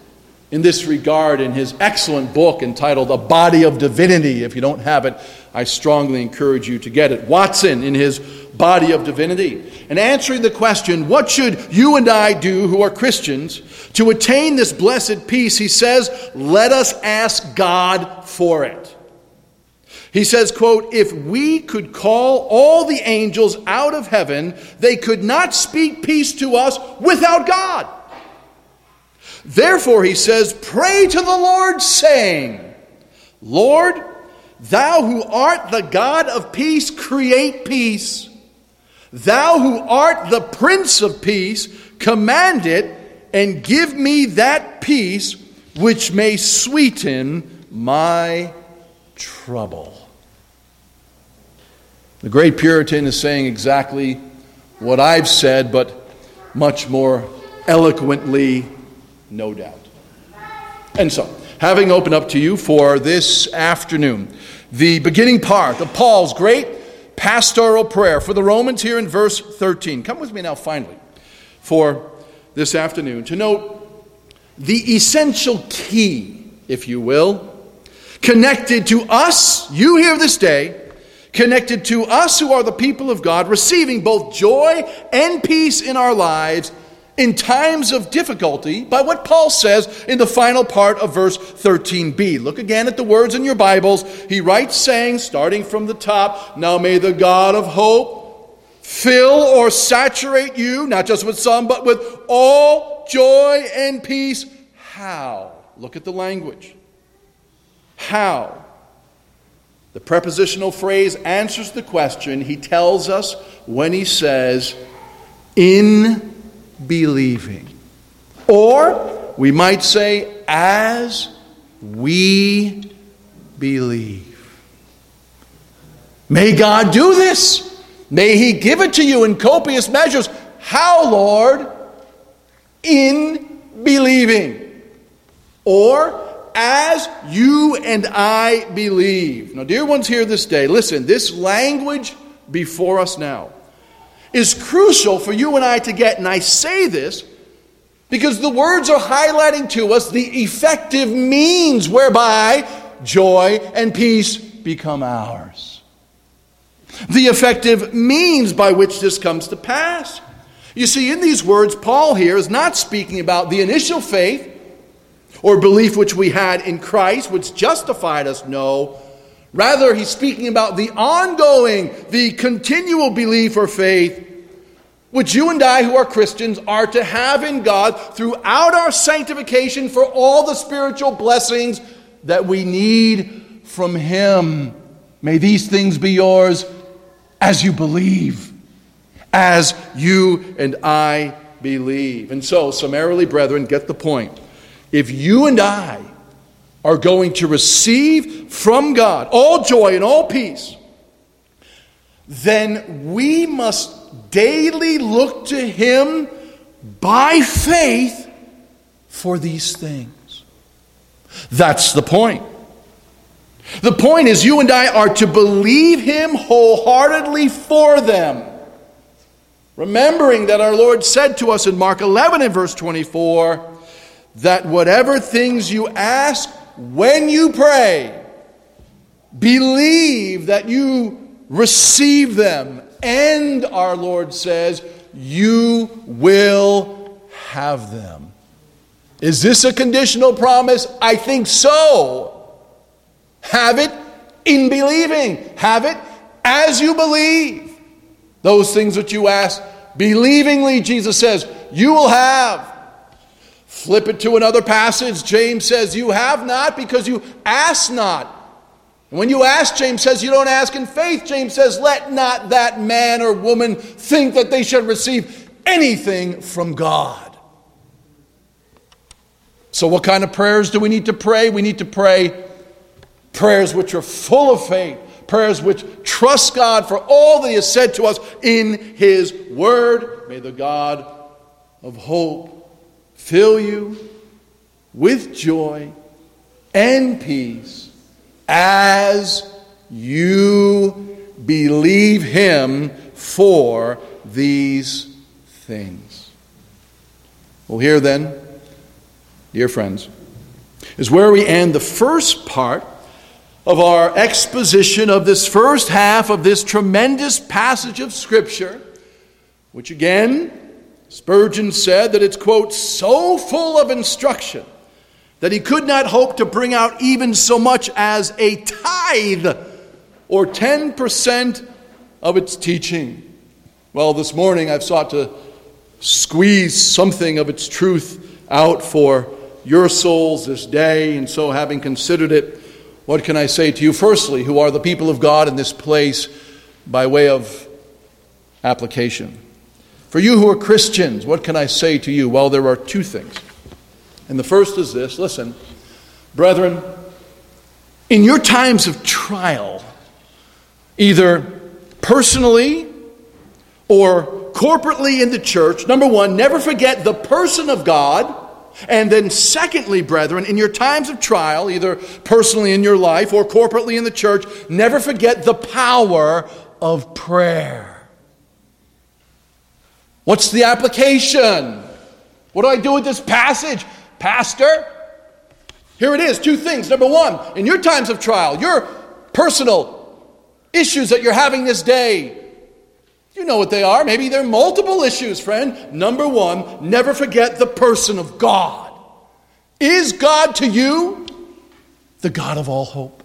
in this regard in his excellent book entitled A Body of Divinity. If you don't have it, I strongly encourage you to get it. Watson, in his Body of Divinity, and answering the question, what should you and I do who are Christians to attain this blessed peace? He says, let us ask God for it. He says, quote, if we could call all the angels out of heaven, they could not speak peace to us without God. Therefore, he says, pray to the Lord, saying, Lord, thou who art the God of peace, create peace. Thou who art the Prince of Peace, command it, and give me that peace which may sweeten my trouble. The great Puritan is saying exactly what I've said, but much more eloquently, no doubt. And so, having opened up to you for this afternoon, the beginning part of Paul's great pastoral prayer for the Romans here in verse 13. Come with me now, finally, for this afternoon, to note the essential key, if you will, connected to us, you here this day, connected to us who are the people of God, receiving both joy and peace in our lives in times of difficulty, by what Paul says in the final part of verse 13b. Look again at the words in your Bibles. He writes saying, starting from the top, now may the God of hope fill or saturate you, not just with some, but with all joy and peace. How? Look at the language. How? The prepositional phrase answers the question. He tells us when he says, in believing. Or we might say, as we believe. May God do this. May he give it to you in copious measures. How, Lord? In believing. Or as you and I believe. Now, dear ones here this day, listen, this language before us now is crucial for you and I to get. And I say this because the words are highlighting to us the effective means whereby joy and peace become ours. The effective means by which this comes to pass. You see, in these words, Paul here is not speaking about the initial faith or belief which we had in Christ, which justified us. No. Rather, he's speaking about the ongoing, the continual belief or faith which you and I who are Christians are to have in God throughout our sanctification for all the spiritual blessings that we need from him. May these things be yours as you believe, as you and I believe. And so, summarily, brethren, get the point. If you and I are going to receive from God all joy and all peace, then we must daily look to him by faith for these things. That's the point. The point is you and I are to believe him wholeheartedly for them. Remembering that our Lord said to us in Mark 11 and verse 24, that whatever things you ask when you pray, believe that you receive them, and our Lord says, you will have them. Is this a conditional promise? I think so. Have it in believing. Have it as you believe. Those things that you ask, believingly, Jesus says, you will have. Flip it to another passage. James says, you have not because you ask not. And when you ask, James says, you don't ask in faith. James says, let not that man or woman think that they should receive anything from God. So what kind of prayers do we need to pray? We need to pray prayers which are full of faith. Prayers which trust God for all that he has said to us in his word. May the God of hope fill you with joy and peace as you believe him for these things. Well, here then, dear friends, is where we end the first part of our exposition of this first half of this tremendous passage of Scripture, which again, Spurgeon said that it's, quote, so full of instruction that he could not hope to bring out even so much as a tithe or 10% of its teaching. Well, this morning I've sought to squeeze something of its truth out for your souls this day, and so having considered it, what can I say to you? Firstly, who are the people of God in this place by way of application? For you who are Christians, what can I say to you? Well, there are two things. And the first is this. Listen, brethren, in your times of trial, either personally or corporately in the church, number one, never forget the person of God. And then secondly, brethren, in your times of trial, either personally in your life or corporately in the church, never forget the power of prayer. What's the application? What do I do with this passage, Pastor? Here it is, two things. Number one, in your times of trial, your personal issues that you're having this day, you know what they are. Maybe they're multiple issues, friend. Number one, never forget the person of God. Is God to you the God of all hope?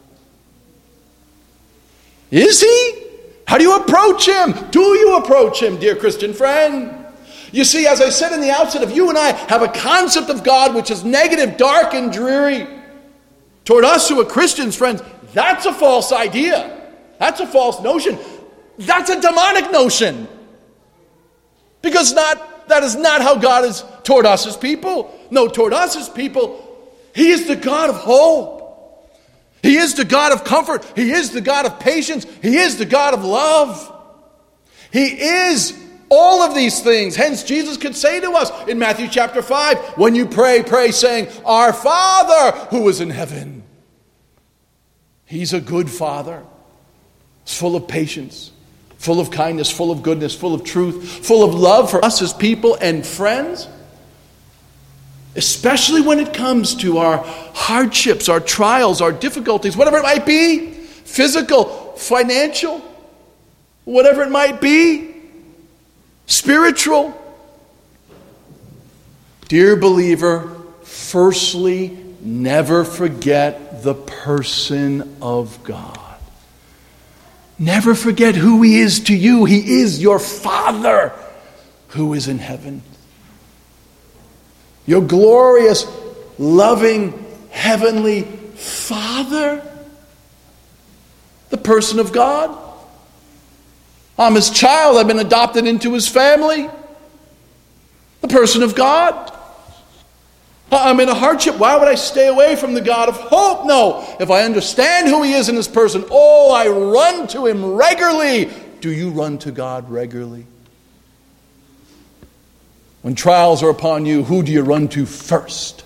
Is He? How do you approach Him? Do you approach Him, dear Christian friend? You see, as I said in the outset, if you and I have a concept of God which is negative, dark, and dreary, toward us who are Christians, friends, that's a false idea. That's a false notion. That's a demonic notion. Because that is not how God is toward us as people. No, toward us as people, He is the God of hope. He is the God of comfort. He is the God of patience. He is the God of love. He is all of these things. Hence, Jesus could say to us in Matthew chapter 5, when you pray, pray saying, Our Father who is in heaven. He's a good Father. He's full of patience, full of kindness, full of goodness, full of truth, full of love for us as people and friends. Especially when it comes to our hardships, our trials, our difficulties, whatever it might be, physical, financial, whatever it might be, spiritual. Dear believer, firstly, never forget the person of God. Never forget who He is to you. He is your Father who is in heaven. Your glorious, loving, heavenly Father. The person of God. I'm His child. I've been adopted into His family. The person of God. I'm in a hardship. Why would I stay away from the God of hope? No. If I understand who He is in His person, I run to Him regularly. Do you run to God regularly? When trials are upon you, who do you run to first?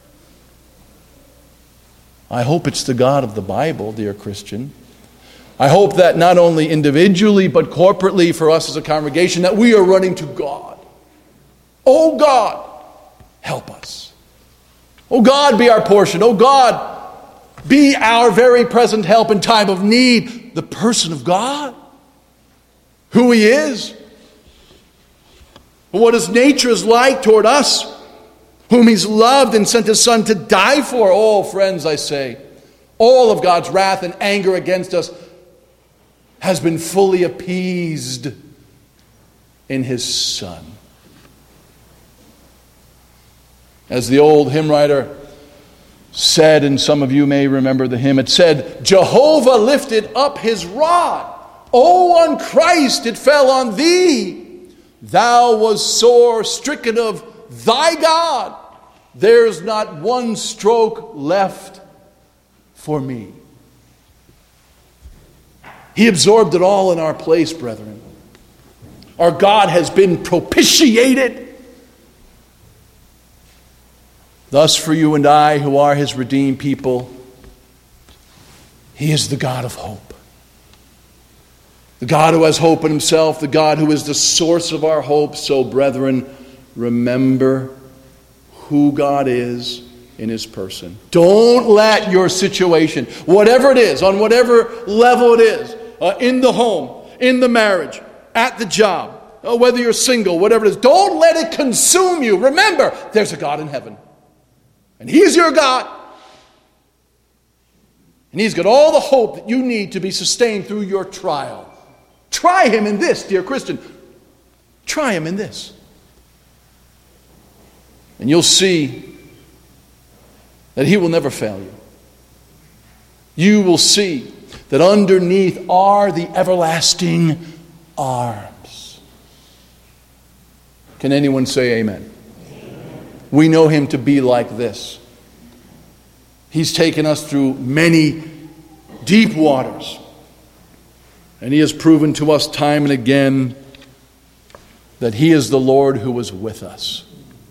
I hope it's the God of the Bible, dear Christian. I hope that not only individually, but corporately for us as a congregation, that we are running to God. Oh God, help us. Oh God, be our portion. Oh God, be our very present help in time of need. The person of God, who He is, what His nature is like toward us, whom He's loved and sent His Son to die for. Oh, friends, I say, all of God's wrath and anger against us has been fully appeased in His Son. As the old hymn writer said, and some of you may remember the hymn, it said, Jehovah lifted up His rod. Oh, on Christ it fell on Thee. Thou was sore stricken of Thy God. There's not one stroke left for me. He absorbed it all in our place, brethren. Our God has been propitiated. Thus, for you and I, who are His redeemed people, He is the God of hope. The God who has hope in Himself, the God who is the source of our hope. So, brethren, remember who God is in His person. Don't let your situation, whatever it is, on whatever level it is, in the home, in the marriage, at the job, whether you're single, whatever it is, don't let it consume you. Remember, there's a God in heaven. And He's your God. And He's got all the hope that you need to be sustained through your trial. Try Him in this, dear Christian. Try Him in this. And you'll see that He will never fail you. You will see that underneath are the everlasting arms. Can anyone say amen? We know Him to be like this. He's taken us through many deep waters. And He has proven to us time and again that He is the Lord who is with us.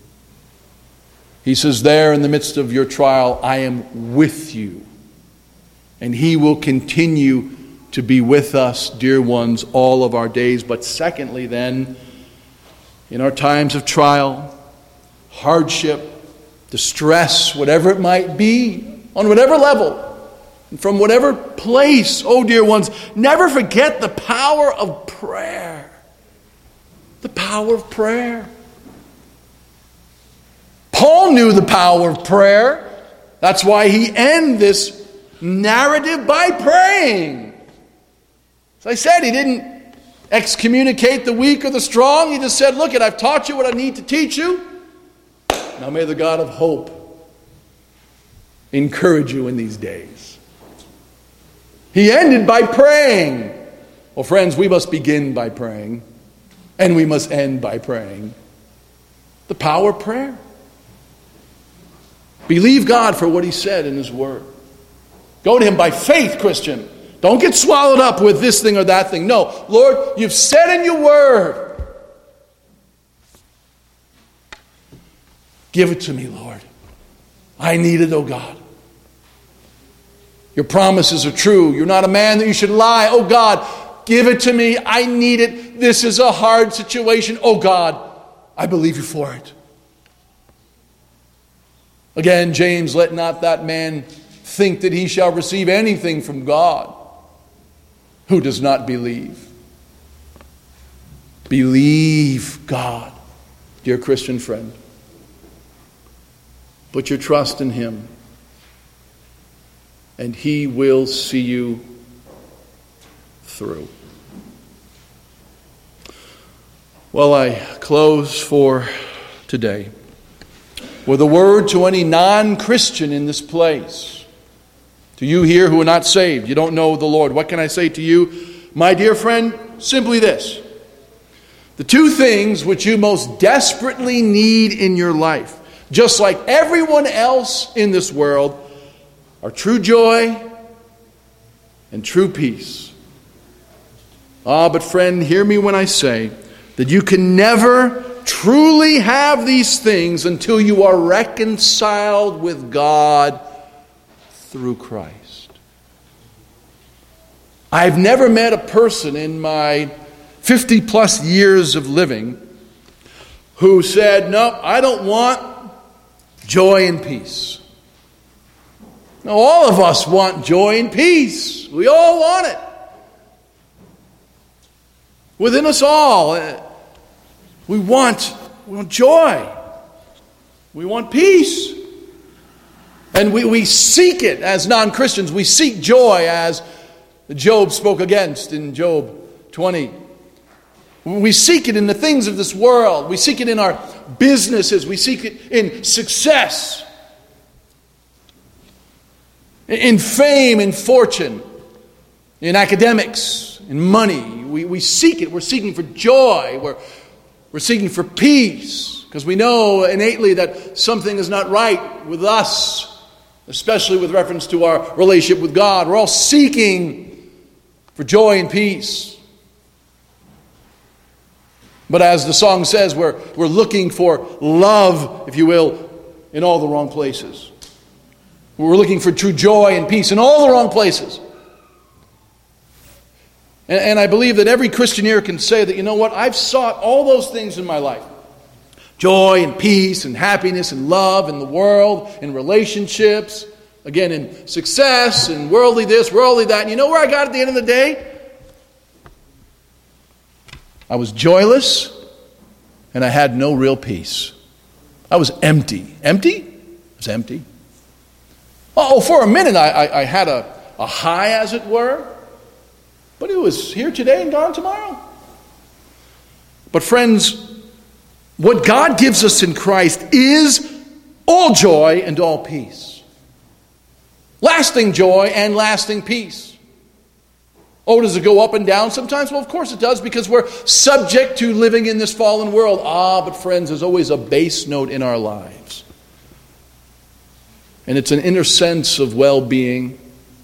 He says there in the midst of your trial, I am with you. And He will continue to be with us, dear ones, all of our days. But secondly then, in our times of trial, hardship, distress, whatever it might be, on whatever level, and from whatever place, oh dear ones, never forget the power of prayer. The power of prayer. Paul knew the power of prayer. That's why he ended this narrative by praying. As I said, he didn't excommunicate the weak or the strong. He just said, look, I've taught you what I need to teach you. Now may the God of hope encourage you in these days. He ended by praying. Well, friends, we must begin by praying, and we must end by praying. The power of prayer. Believe God for what He said in His Word. Go to Him by faith, Christian. Don't get swallowed up with this thing or that thing. No, Lord, You've said in Your Word. Give it to me, Lord. I need it, oh God. Your promises are true. You're not a man that you should lie. Oh God, give it to me. I need it. This is a hard situation. Oh God, I believe You for it. Again, James, let not that man think that he shall receive anything from God who does not believe. Believe God, dear Christian friend. Put your trust in Him, and He will see you through. Well, I close for today with a word to any non-Christian in this place. To you here who are not saved, you don't know the Lord. What can I say to you, my dear friend? Simply this. The two things which you most desperately need in your life, just like everyone else in this world, are true joy and true peace. But friend, hear me when I say that you can never truly have these things until you are reconciled with God through Christ. I've never met a person in my 50 plus years of living who said, no, I don't want joy and peace. Now, all of us want joy and peace. We all want it. Within us all, we want joy. We want peace. And we seek it as non-Christians. We seek joy as Job spoke against in Job 20. We seek it in the things of this world. We seek it in our businesses. We seek it in success, in fame, in fortune, in academics, in money. We seek it. We're seeking for joy. We're seeking for peace because we know innately that something is not right with us, especially with reference to our relationship with God. We're all seeking for joy and peace. But as the song says, we're looking for love, if you will, in all the wrong places. We're looking for true joy and peace in all the wrong places. And I believe that every Christian here can say that, you know what, I've sought all those things in my life. Joy and peace and happiness and love in the world, in relationships, again, in success and worldly this, worldly that. And you know where I got at the end of the day? I was joyless and I had no real peace. I was empty. Empty? I was empty. Oh, for a minute I had a high, as it were. But it was here today and gone tomorrow. But friends, what God gives us in Christ is all joy and all peace. Lasting joy and lasting peace. Oh, does it go up and down sometimes? Well, of course it does, because we're subject to living in this fallen world. But friends, there's always a base note in our lives. And it's an inner sense of well-being.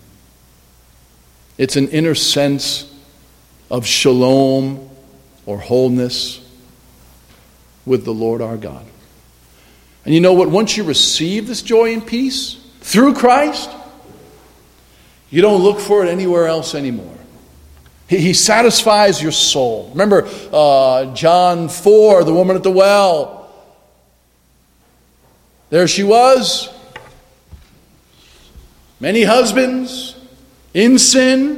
It's an inner sense of shalom or wholeness with the Lord our God. And you know what? Once you receive this joy and peace through Christ, you don't look for it anywhere else anymore. He satisfies your soul. Remember John 4, the woman at the well. There she was. Many husbands in sin.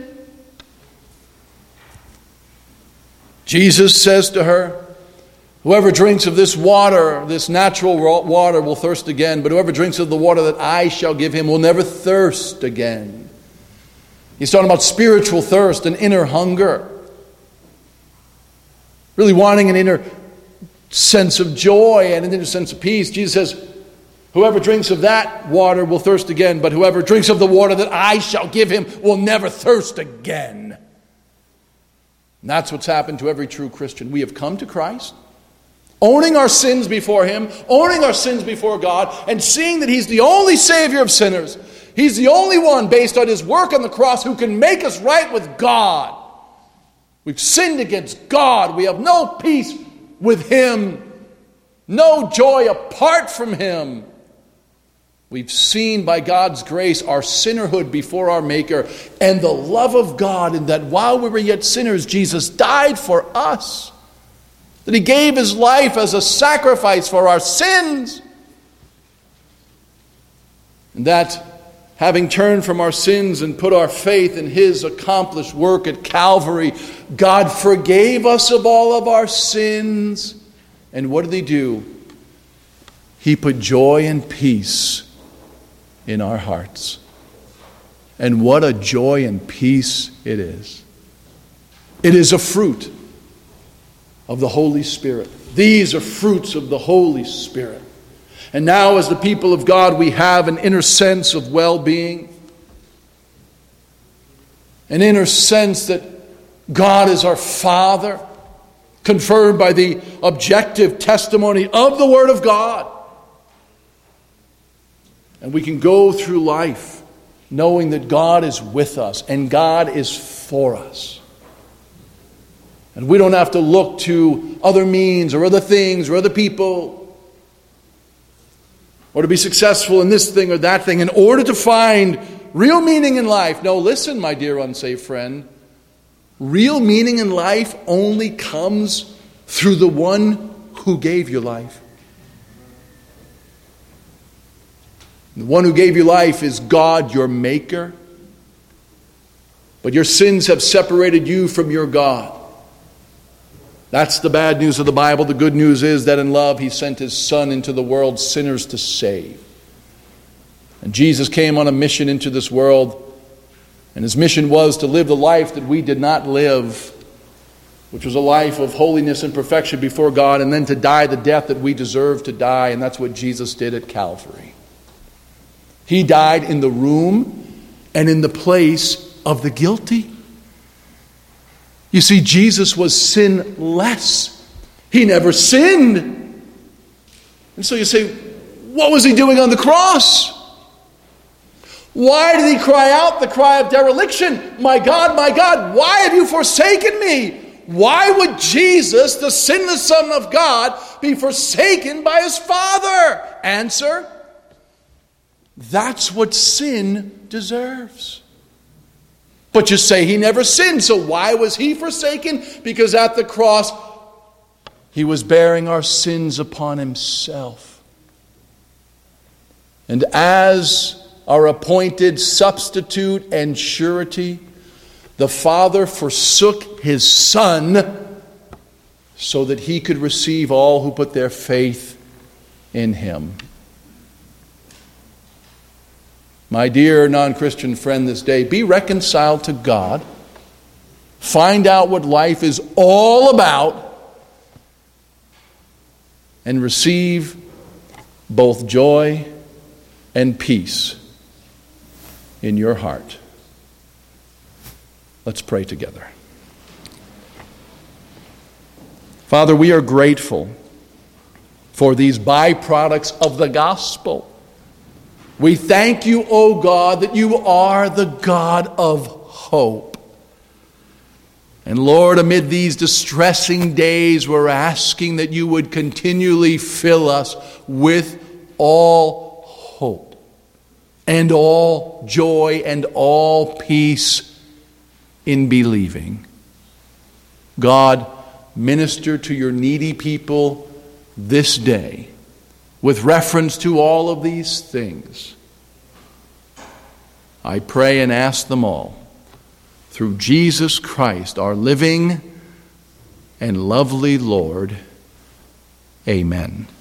Jesus says to her, whoever drinks of this water, this natural water, will thirst again. But whoever drinks of the water that I shall give him will never thirst again. He's talking about spiritual thirst, an inner hunger. Really wanting an inner sense of joy and an inner sense of peace. Jesus says, whoever drinks of that water will thirst again. But whoever drinks of the water that I shall give him will never thirst again. And that's what's happened to every true Christian. We have come to Christ, owning our sins before him, owning our sins before God, and seeing that he's the only Savior of sinners. He's the only one, based on his work on the cross, who can make us right with God. We've sinned against God. We have no peace with him, no joy apart from him. We've seen by God's grace our sinnerhood before our Maker and the love of God, in that while we were yet sinners, Jesus died for us. That he gave his life as a sacrifice for our sins. And that, having turned from our sins and put our faith in his accomplished work at Calvary, God forgave us of all of our sins. And what did he do? He put joy and peace in our hearts. And what a joy and peace it is. It is a fruit of the Holy Spirit. These are fruits of the Holy Spirit. And now, as the people of God, we have an inner sense of well-being. An inner sense that God is our Father, confirmed by the objective testimony of the Word of God. And we can go through life knowing that God is with us and God is for us. And we don't have to look to other means or other things or other people, or to be successful in this thing or that thing in order to find real meaning in life. No, listen, my dear unsaved friend. Real meaning in life only comes through the one who gave you life. The one who gave you life is God, your Maker. But your sins have separated you from your God. That's the bad news of the Bible. The good news is that in love he sent his Son into the world, sinners to save. And Jesus came on a mission into this world. And his mission was to live the life that we did not live, which was a life of holiness and perfection before God, and then to die the death that we deserve to die. And that's what Jesus did at Calvary. He died in the room and in the place of the guilty. You see, Jesus was sinless. He never sinned. And so you say, what was he doing on the cross? Why did he cry out the cry of dereliction? My God, why have you forsaken me? Why would Jesus, the sinless Son of God, be forsaken by his Father? Answer: that's what sin deserves. But you say he never sinned, so why was he forsaken? Because at the cross, He was bearing our sins upon himself. And as our appointed substitute and surety, the Father forsook his Son so that he could receive all who put their faith in him. My dear non-Christian friend this day, be reconciled to God. Find out what life is all about and receive both joy and peace in your heart. Let's pray together. Father, we are grateful for these byproducts of the gospel. We thank you, O God, that you are the God of hope. And Lord, amid these distressing days, we're asking that you would continually fill us with all hope and all joy and all peace in believing. God, minister to your needy people this day with reference to all of these things. I pray and ask them all through Jesus Christ, our living and lovely Lord. Amen.